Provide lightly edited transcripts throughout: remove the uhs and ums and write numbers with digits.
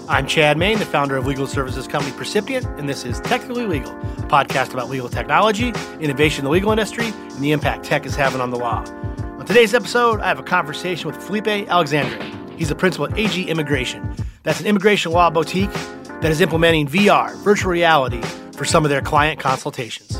I'm Chad Main, the founder of legal services company Percipient, and this is Technically Legal, a podcast about legal technology, innovation in the legal industry, and the impact tech is having on the law. On today's episode, I have a conversation with Felipe Alexandre. He's the principal at AG Immigration. That's an immigration law boutique that is implementing VR, virtual reality, for some of their client consultations.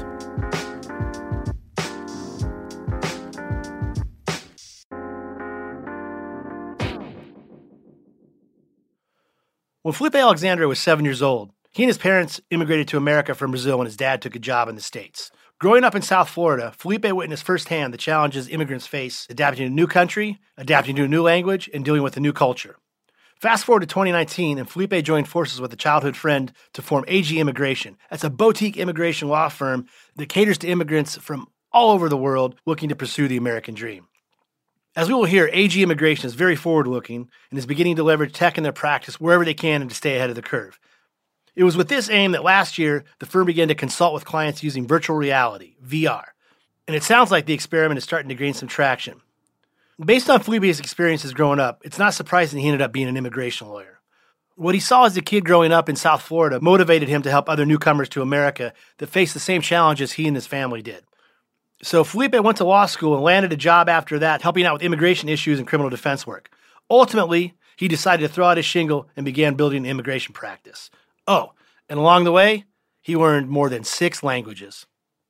When Felipe Alexandre was 7 years old, he and his parents immigrated to America from Brazil when his dad took a job in the States. Growing up in South Florida, Felipe witnessed firsthand the challenges immigrants face adapting to a new country, adapting to a new language, and dealing with a new culture. Fast forward to 2019, and Felipe joined forces with a childhood friend to form AG Immigration. That's a boutique immigration law firm that caters to immigrants from all over the world looking to pursue the American dream. As we will hear, AG Immigration is very forward-looking and is beginning to leverage tech in their practice wherever they can and to stay ahead of the curve. It was with this aim that last year, the firm began to consult with clients using virtual reality, VR. And it sounds like the experiment is starting to gain some traction. Based on Felipe's experiences growing up, it's not surprising he ended up being an immigration lawyer. What he saw as a kid growing up in South Florida motivated him to help other newcomers to America that faced the same challenges he and his family did. So Felipe went to law school and landed a job after that, helping out with immigration issues and criminal defense work. Ultimately, he decided to throw out his shingle and began building an immigration practice. Oh, and along the way, he learned more than 6 languages.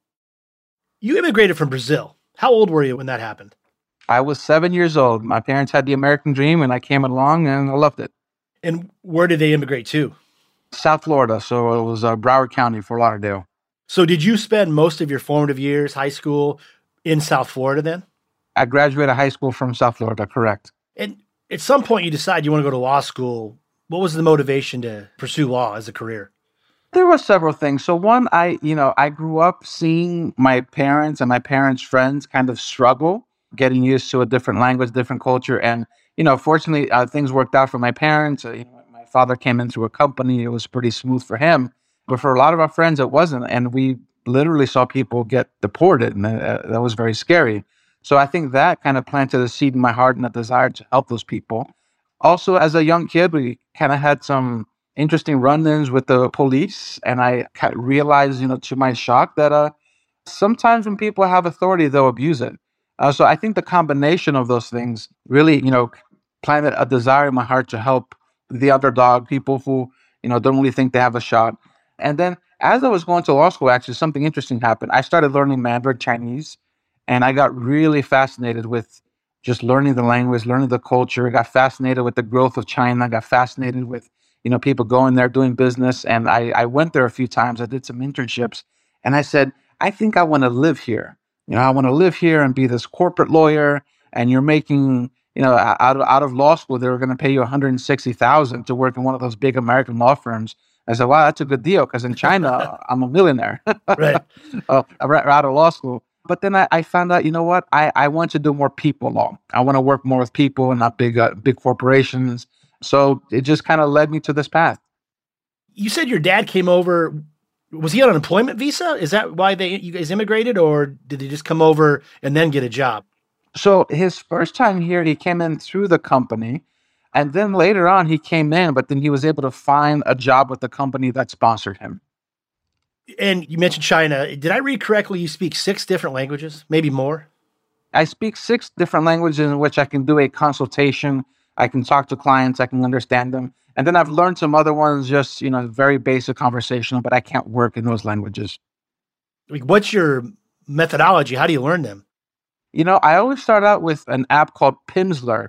You immigrated from Brazil. How old were you when that happened? I was 7 years old. My parents had the American dream, and I came along, and I loved it. And where did they immigrate to? South Florida, so it was Broward County, Fort Lauderdale. So did you spend most of your formative years, high school, in South Florida then? I graduated high school from South Florida, correct. And at some point you decide you want to go to law school. What was the motivation to pursue law as a career? There were several things. So one, I grew up seeing my parents and my parents' friends kind of struggle, getting used to a different language, different culture. And, fortunately, things worked out for my parents. My father came in through a company. It was pretty smooth for him. But for a lot of our friends, it wasn't. And we literally saw people get deported. And that was very scary. So I think that kind of planted a seed in my heart and a desire to help those people. Also, as a young kid, we kind of had some interesting run-ins with the police. And I realized, to my shock, that sometimes when people have authority, they'll abuse it. So I think the combination of those things really, planted a desire in my heart to help the underdog, people who, don't really think they have a shot. And then as I was going to law school, actually, something interesting happened. I started learning Mandarin Chinese, and I got really fascinated with just learning the language, learning the culture. I got fascinated with the growth of China. I got fascinated with, people going there, doing business. And I went there a few times. I did some internships. And I said, I think I want to live here. I want to live here and be this corporate lawyer. And you're making, out of law school, they were going to pay you $160,000 to work in one of those big American law firms. I said, wow, that's a good deal, because in China, I'm a millionaire. Right. Out of law school. But then I found out, what? I want to do more people law. I want to work more with people and not big corporations. So it just kind of led me to this path. You said your dad came over. Was he on an employment visa? Is that why you guys immigrated, or did he just come over and then get a job? So his first time here, he came in through the company. And then later on, he came in, but then he was able to find a job with the company that sponsored him. And you mentioned China. Did I read correctly? You speak 6 different languages, maybe more? I speak 6 different languages in which I can do a consultation. I can talk to clients. I can understand them. And then I've learned some other ones, just, very basic conversational, but I can't work in those languages. What's your methodology? How do you learn them? I always start out with an app called Pimsleur,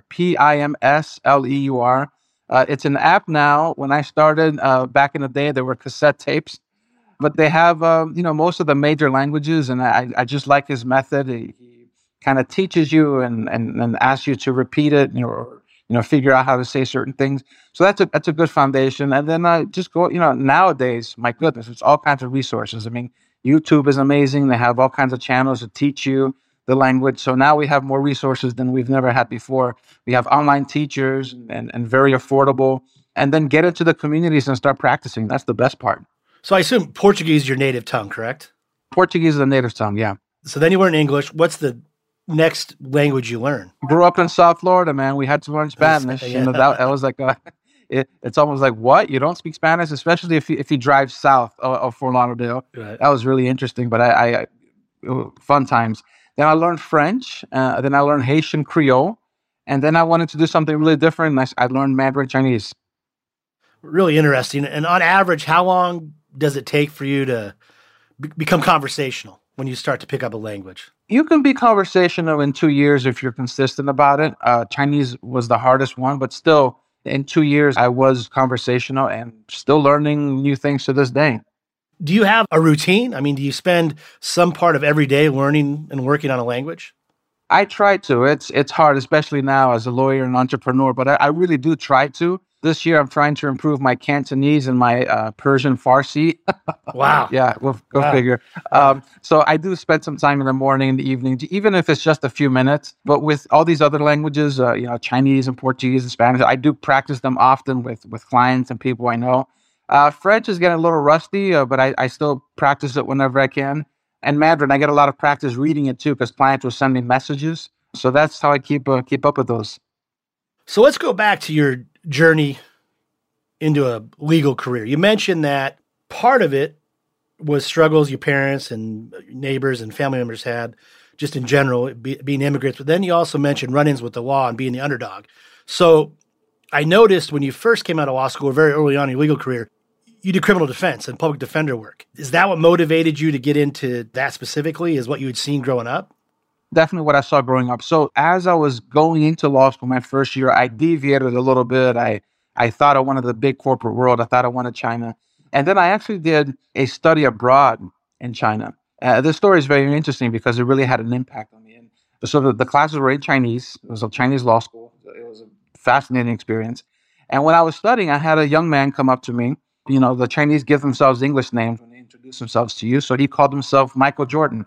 Pimsleur. It's an app now. When I started back in the day, there were cassette tapes, but they have, most of the major languages. And I just like his method. He kind of teaches you and asks you to repeat it, or figure out how to say certain things. So that's a good foundation. And then I just go, nowadays, my goodness, it's all kinds of resources. I mean, YouTube is amazing. They have all kinds of channels to teach you the language. So now we have more resources than we've never had before. We have online teachers and very affordable. And then get into the communities and start practicing. That's the best part. So I assume Portuguese is your native tongue, correct? Portuguese is a native tongue, yeah. So then you learn English. What's the next language you learn? Grew up in South Florida, man. We had to learn Spanish. Yeah. That was like it's almost like, what? You don't speak Spanish, especially if you drive south of Fort Lauderdale. Right. That was really interesting, but fun times. Then I learned French. Then I learned Haitian Creole, and then I wanted to do something really different. And I learned Mandarin Chinese. Really interesting. And on average, how long does it take for you to become conversational when you start to pick up a language? You can be conversational in 2 years if you're consistent about it. Chinese was the hardest one, but still, in 2 years, I was conversational and still learning new things to this day. Do you have a routine? I mean, do you spend some part of every day learning and working on a language? I try to. It's hard, especially now as a lawyer and entrepreneur, but I really do try to. This year, I'm trying to improve my Cantonese and my Persian Farsi. Wow. Yeah, go figure. So I do spend some time in the morning and the evening, even if it's just a few minutes. But with all these other languages, Chinese and Portuguese and Spanish, I do practice them often with clients and people I know. French is getting a little rusty, but I still practice it whenever I can. And Mandarin, I get a lot of practice reading it too, because clients will send me messages. So that's how I keep up with those. So let's go back to your journey into a legal career. You mentioned that part of it was struggles your parents and neighbors and family members had, just in general, being immigrants. But then you also mentioned run-ins with the law and being the underdog. So I noticed when you first came out of law school, very early on in your legal career, you did criminal defense and public defender work. Is that what motivated you to get into that specifically? Is what you had seen growing up? Definitely what I saw growing up. So as I was going into law school my first year, I deviated a little bit. I thought I wanted the big corporate world. I thought I wanted China. And then I actually did a study abroad in China. This story is very interesting because it really had an impact on me. And so the classes were in Chinese. It was a Chinese law school. It was a fascinating experience. And when I was studying, I had a young man come up to me. You know, the Chinese give themselves English names when they introduce themselves to you. So he called himself Michael Jordan.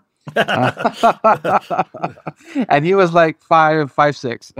And he was like 5'6".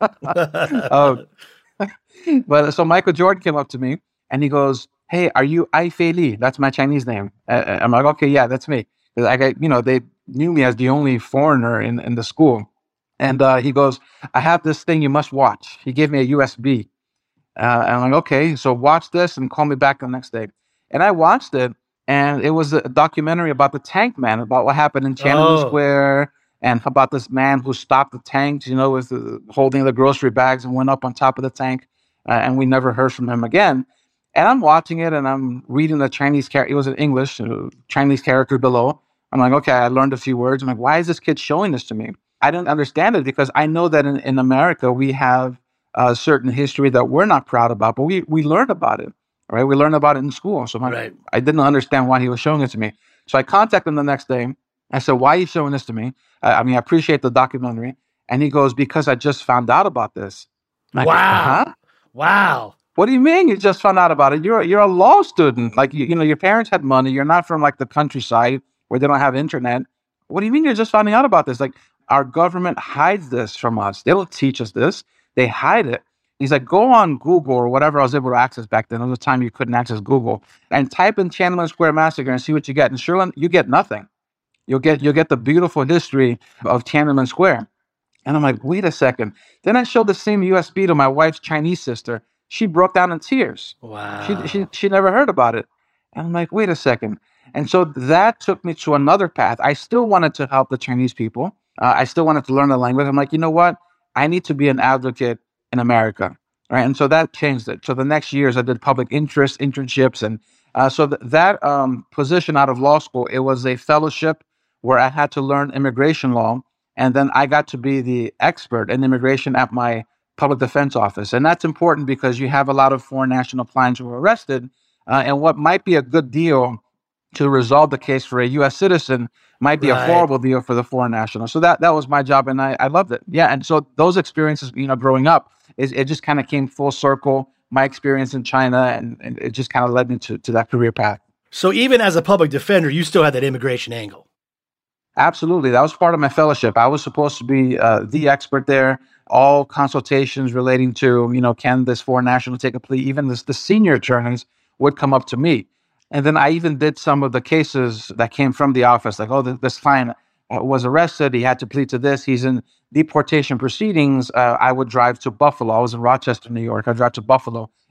But so Michael Jordan came up to me and he goes, "Hey, are you Ai Fei Li?" That's my Chinese name. I'm like, "Okay, yeah, that's me." They knew me as the only foreigner in the school. And he goes, "I have this thing you must watch." He gave me a USB. And I'm like, "Okay, so watch this and call me back the next day." And I watched it. And it was a documentary about the tank man, about what happened in Tiananmen Square, and about this man who stopped the tanks, with holding the grocery bags and went up on top of the tank. And we never heard from him again. And I'm watching it and I'm reading the Chinese character. It was in English, Chinese character below. I'm like, okay, I learned a few words. I'm like, why is this kid showing this to me? I didn't understand it because I know that in America, we have a certain history that we're not proud about, but we learned about it. Right, we learned about it in school. So I didn't understand why he was showing it to me. So I contacted him the next day. I said, "Why are you showing this to me? I appreciate the documentary." And he goes, "Because I just found out about this." Wow. Huh? Wow. What do you mean you just found out about it? You're a law student. Like, your parents had money. You're not from like the countryside where they don't have internet. What do you mean you're just finding out about this? Like, our government hides this from us. They don't teach us this. They hide it. He's like, go on Google or whatever I was able to access back then. There was a time you couldn't access Google, and type in Tiananmen Square Massacre and see what you get. And sure, you get nothing. You'll get the beautiful history of Tiananmen Square. And I'm like, wait a second. Then I showed the same USB to my wife's Chinese sister. She broke down in tears. Wow. She never heard about it. And I'm like, wait a second. And so that took me to another path. I still wanted to help the Chinese people. I still wanted to learn the language. I'm like, you know what? I need to be an advocate in America, right? And so that changed it. So the next years I did public interest internships. And so that position out of law school, it was a fellowship where I had to learn immigration law. And then I got to be the expert in immigration at my public defense office. And that's important because you have a lot of foreign national clients who are arrested. And what might be a good deal to resolve the case for a U.S. citizen might be a horrible deal for the foreign national. So that was my job, and I loved it. Yeah, and so those experiences, growing up, it just kind of came full circle. My experience in China, and it just kind of led me to that career path. So even as a public defender, you still had that immigration angle. Absolutely. That was part of my fellowship. I was supposed to be the expert there. All consultations relating to, can this foreign national take a plea? Even the senior attorneys would come up to me. And then I even did some of the cases that came from the office, like, this client was arrested. He had to plead to this. He's in deportation proceedings. I would drive to Buffalo. I was in Rochester, New York. I'd drive to Buffalo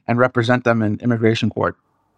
and represent them in immigration court.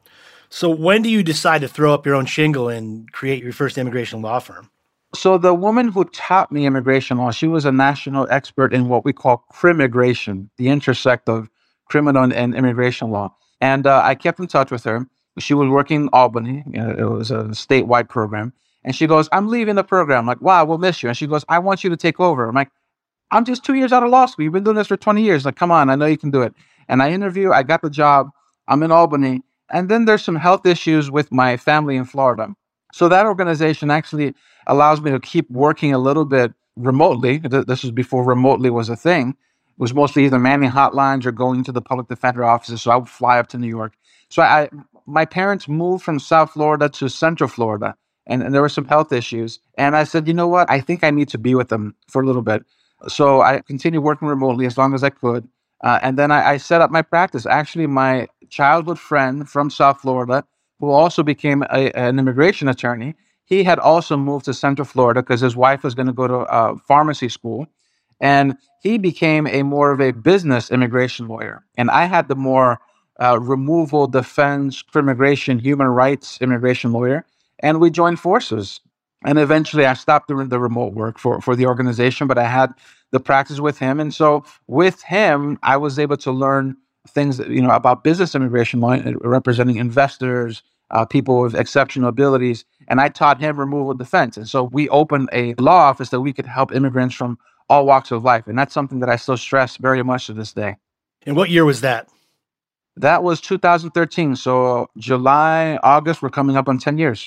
So when do you decide to throw up your own shingle and create your first immigration law firm? So the woman who taught me immigration law, she was a national expert in what we call crimmigration, the intersect of criminal and immigration law. And I kept in touch with her. She was working in Albany. It was a statewide program. And she goes, I'm leaving the program. I'm like, wow, we'll miss you. And she goes, I want you to take over. I'm like, I'm just 2 years out of law school. You've been doing this for 20 years. Like, come on, I know you can do it. And I got the job. I'm in Albany. And then there's some health issues with my family in Florida. So that organization actually allows me to keep working a little bit remotely. This was before remotely was a thing. It was mostly either manning hotlines or going to the public defender offices. So I would fly up to New York. So my parents moved from South Florida to Central Florida, and there were some health issues. And I said, you know what? I think I need to be with them for a little bit. So I continued working remotely as long as I could. And then I set up my practice. Actually, my childhood friend from South Florida, who also became an immigration attorney, he had also moved to Central Florida because his wife was going to go to pharmacy school. And he became more of a business immigration lawyer. And I had the more removal, defense, immigration, human rights immigration lawyer. And we joined forces. And eventually I stopped doing the remote work for the organization, but I had the practice with him. And so with him, I was able to learn things, about business immigration law, representing investors, people with exceptional abilities. And I taught him removal defense. And so we opened a law office that we could help immigrants from all walks of life. And that's something that I still stress very much to this day. And what year was that? That was 2013. So July, August, we're coming up on 10 years.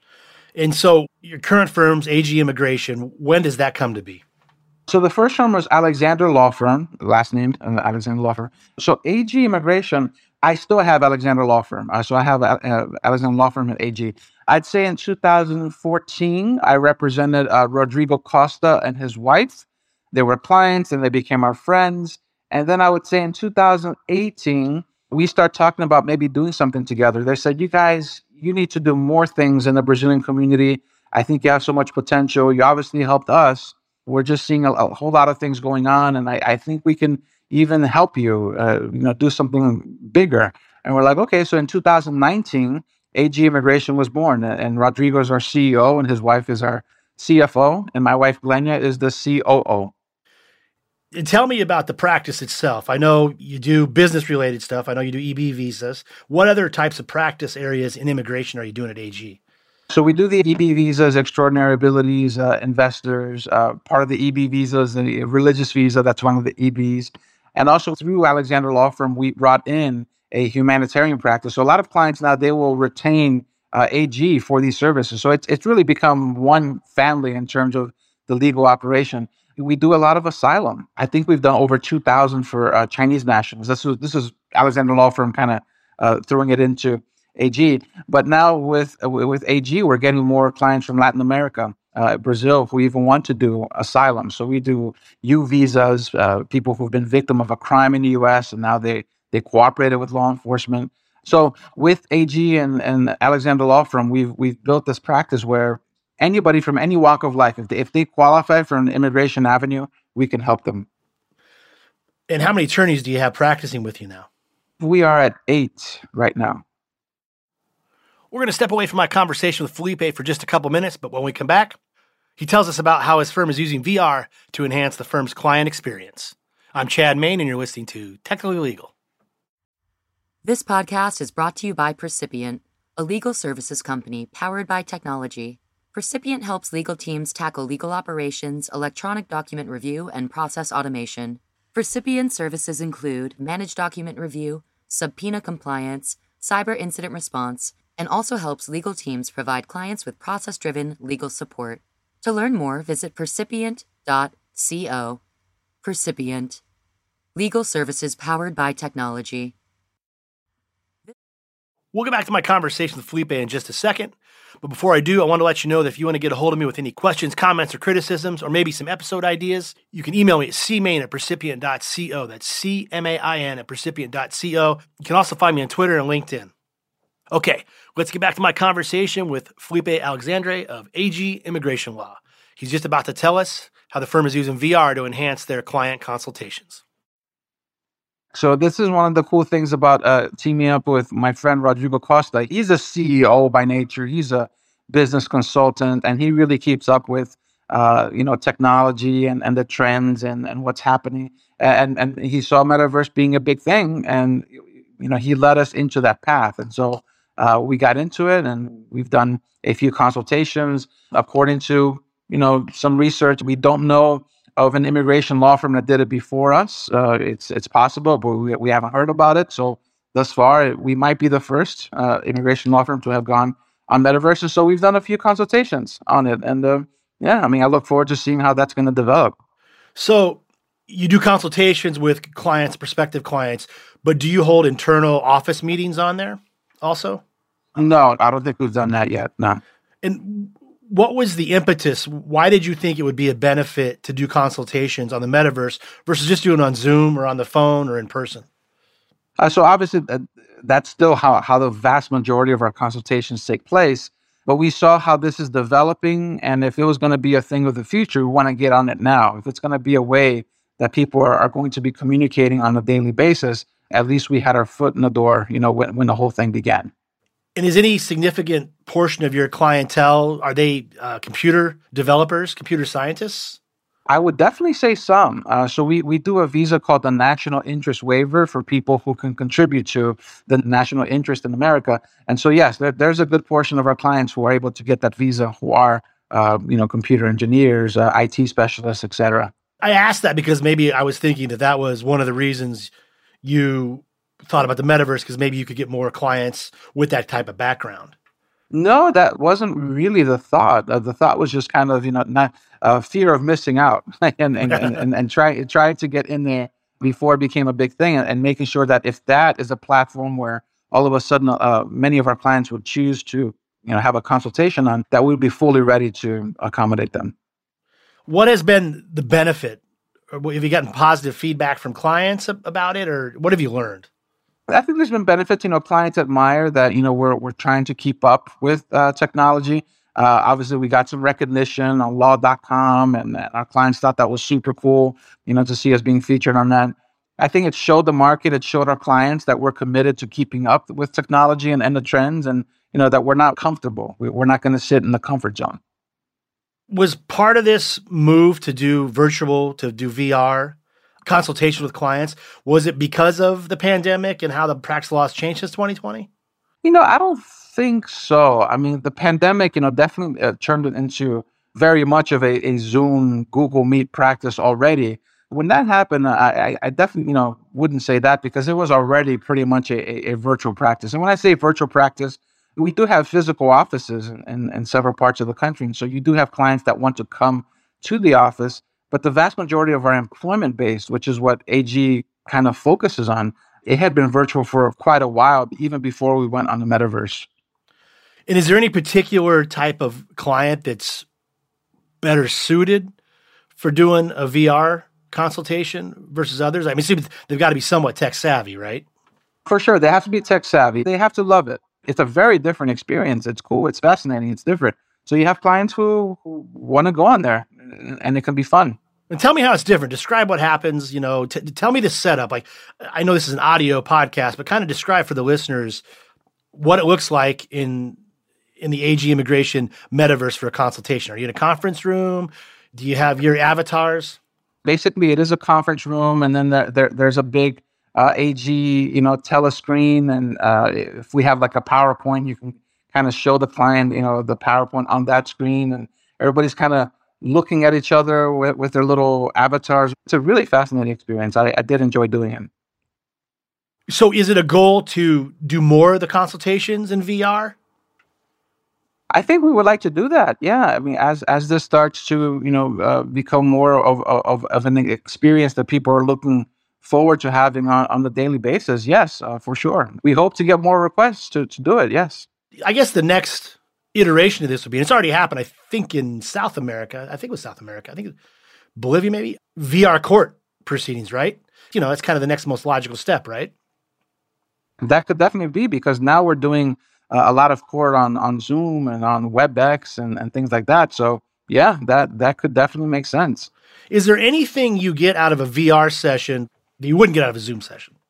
And so your current firm's AG Immigration, when does that come to be? So the first firm was Alexander Law Firm, last name Alexander Law Firm. So AG Immigration, I still have Alexander Law Firm. So I have Alexander Law Firm at AG. I'd say in 2014, I represented Rodrigo Costa and his wife. They were clients and they became our friends. And then I would say in 2018, we start talking about maybe doing something together. They said, you guys, you need to do more things in the Brazilian community. I think you have so much potential. You obviously helped us. We're just seeing a whole lot of things going on. And I think we can even help you, do something bigger. And we're like, okay. So in 2019, AG Immigration was born. And Rodrigo is our CEO and his wife is our CFO. And my wife, Glenia, is the COO. And tell me about the practice itself. I know you do business-related stuff. I know you do EB visas. What other types of practice areas in immigration are you doing at AG? So we do the EB visas, extraordinary abilities, investors. Part of the EB visas, the religious visa, that's one of the EBs. And also through Alexander Law Firm, we brought in a humanitarian practice. So a lot of clients now, they will retain AG for these services. So it's really become one family in terms of the legal operation. We do a lot of asylum. I think we've done over 2,000 for Chinese nationals. This is Alexander Law Firm kind of throwing it into AG. But now with AG, we're getting more clients from Latin America, Brazil, who even want to do asylum. So we do U visas, people who've been victim of a crime in the U.S. and now they cooperated with law enforcement. So with AG and Alexander Law Firm, we've built this practice where anybody from any walk of life, if they qualify for an immigration avenue, we can help them. And how many attorneys do you have practicing with you now? We are at 8 right now. We're going to step away from my conversation with Felipe for just a couple minutes, but when we come back, he tells us about how his firm is using VR to enhance the firm's client experience. I'm Chad Main, and you're listening to Technically Legal. This podcast is brought to you by Percipient, a legal services company powered by technology. Percipient helps legal teams tackle legal operations, electronic document review, and process automation. Percipient services include managed document review, subpoena compliance, cyber incident response, and also helps legal teams provide clients with process-driven legal support. To learn more, visit percipient.co. Percipient. Legal services powered by technology. We'll get back to my conversation with Felipe in just a second. But before I do, I want to let you know that if you want to get a hold of me with any questions, comments, or criticisms, or maybe some episode ideas, you can email me at cmain@percipient.co. That's CMAIN at percipient.co. You can also find me on Twitter and LinkedIn. Okay, let's get back to my conversation with Felipe Alexandre of AG Immigration Law. He's just about to tell us how the firm is using VR to enhance their client consultations. So this is one of the cool things about teaming up with my friend Rodrigo Costa. He's a CEO by nature. He's a business consultant, and he really keeps up with technology and the trends and what's happening. And he saw metaverse being a big thing, and he led us into that path. And so we got into it, and we've done a few consultations. According to some research, we don't know of an immigration law firm that did it before us. It's possible, but we haven't heard about it. So thus far, we might be the first immigration law firm to have gone on metaverse. And so we've done a few consultations on it. And I look forward to seeing how that's going to develop. So you do consultations with clients, prospective clients, but do you hold internal office meetings on there also? No, I don't think we've done that yet. No. And what was the impetus? Why did you think it would be a benefit to do consultations on the metaverse versus just doing it on Zoom or on the phone or in person? So obviously, that's still how the vast majority of our consultations take place. But we saw how this is developing, and if it was going to be a thing of the future, we want to get on it now. If it's going to be a way that people are going to be communicating on a daily basis, at least we had our foot in the door, when the whole thing began. And is any significant portion of your clientele, are they computer developers, computer scientists? I would definitely say some. So we do a visa called the National Interest Waiver for people who can contribute to the national interest in America. And so, yes, there's a good portion of our clients who are able to get that visa who are, computer engineers, IT specialists, et cetera. I asked that because maybe I was thinking that was one of the reasons you thought about the metaverse, because maybe you could get more clients with that type of background. No, that wasn't really the thought. The thought was just kind of, not fear of missing out and trying to get in there before it became a big thing, and making sure that if that is a platform where all of a sudden many of our clients would choose to, have a consultation on, that we'd be fully ready to accommodate them. What has been the benefit? Or have you gotten positive feedback from clients about it, or what have you learned? I think there's been benefits. Clients admire that, we're trying to keep up with technology. Obviously, we got some recognition on law.com, and our clients thought that was super cool, to see us being featured on that. I think it showed the market, it showed our clients that we're committed to keeping up with technology and the trends, and, that we're not comfortable. We're not going to sit in the comfort zone. Was part of this move to do virtual, to do VR consultation with clients, was it because of the pandemic and how the practice law has changed since 2020? I don't think so. I mean, the pandemic, definitely turned it into very much of a Zoom, Google Meet practice already. When that happened, I definitely, wouldn't say that, because it was already pretty much a virtual practice. And when I say virtual practice, we do have physical offices in several parts of the country. And so you do have clients that want to come to the office, but the vast majority of our employment base, which is what AG kind of focuses on, it had been virtual for quite a while, even before we went on the metaverse. And is there any particular type of client that's better suited for doing a VR consultation versus others? I mean, they've got to be somewhat tech savvy, right? For sure. They have to be tech savvy. They have to love it. It's a very different experience. It's cool. It's fascinating. It's different. So you have clients who want to go on there, and it can be fun. And tell me how it's different. Describe what happens, tell me the setup. Like, I know this is an audio podcast, but kind of describe for the listeners what it looks like in the AG Immigration metaverse for a consultation. Are you in a conference room? Do you have your avatars? Basically, it is a conference room, and then there's a big AG, telescreen. And if we have like a PowerPoint, you can kind of show the client, the PowerPoint on that screen, and everybody's kind of looking at each other with their little avatars. It's a really fascinating experience. I did enjoy doing it. So is it a goal to do more of the consultations in VR? I think we would like to do that. Yeah. I mean, as this starts to, become more of an experience that people are looking forward to having on the daily basis. Yes, for sure. We hope to get more requests to do it. Yes. I guess the next iteration of this would be, and it's already happened, I think in South America. I think it was South America. I think Bolivia, maybe. VR court proceedings, right? It's kind of the next most logical step, right? That could definitely be, because now we're doing a lot of court on Zoom and on WebEx and things like that. So yeah, that could definitely make sense. Is there anything you get out of a VR session that you wouldn't get out of a Zoom session?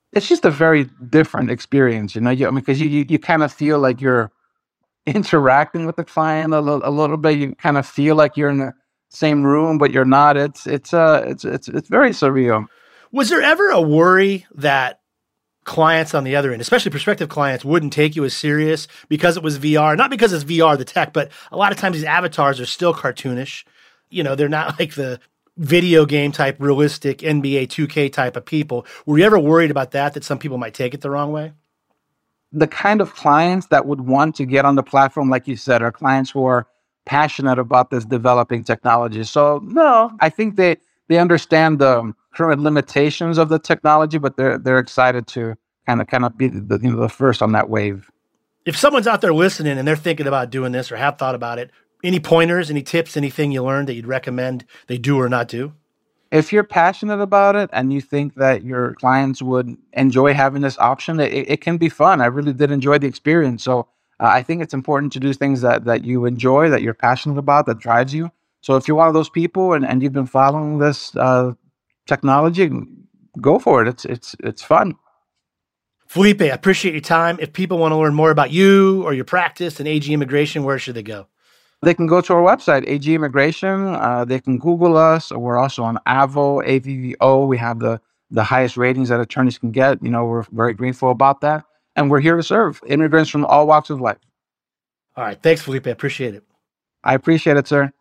It's just a very different experience, because you kind of feel like you're interacting with the client a little bit. You kind of feel like you're in the same room, but you're not. It's very surreal. Was there ever a worry that clients on the other end, especially prospective clients, wouldn't take you as serious because it was VR? Not because it's VR, the tech, but a lot of times these avatars are still cartoonish. They're not like the video game type, realistic NBA 2K type of people. Were you ever worried about that some people might take it the wrong way? The kind of clients that would want to get on the platform, like you said, are clients who are passionate about this developing technology. So no, I think they understand the current limitations of the technology, but they're excited to kind of be the first on that wave. If someone's out there listening and they're thinking about doing this or have thought about it, any pointers, any tips, anything you learned that you'd recommend they do or not do? If you're passionate about it and you think that your clients would enjoy having this option, it can be fun. I really did enjoy the experience. So I think it's important to do things that you enjoy, that you're passionate about, that drives you. So if you're one of those people and you've been following this technology, go for it. It's fun. Felipe, I appreciate your time. If people want to learn more about you or your practice and AG Immigration, where should they go? They can go to our website, AG Immigration. They can Google us. We're also on Avvo, AVVO. We have the highest ratings that attorneys can get. We're very grateful about that. And we're here to serve immigrants from all walks of life. All right. Thanks, Felipe. I appreciate it. I appreciate it, sir.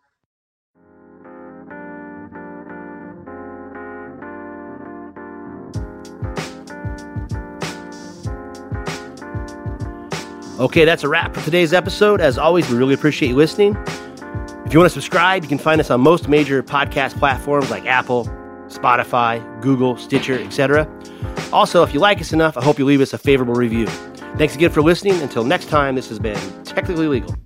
Okay, that's a wrap for today's episode. As always, we really appreciate you listening. If you want to subscribe, you can find us on most major podcast platforms like Apple, Spotify, Google, Stitcher, etc. Also, if you like us enough, I hope you leave us a favorable review. Thanks again for listening. Until next time, this has been Technically Legal.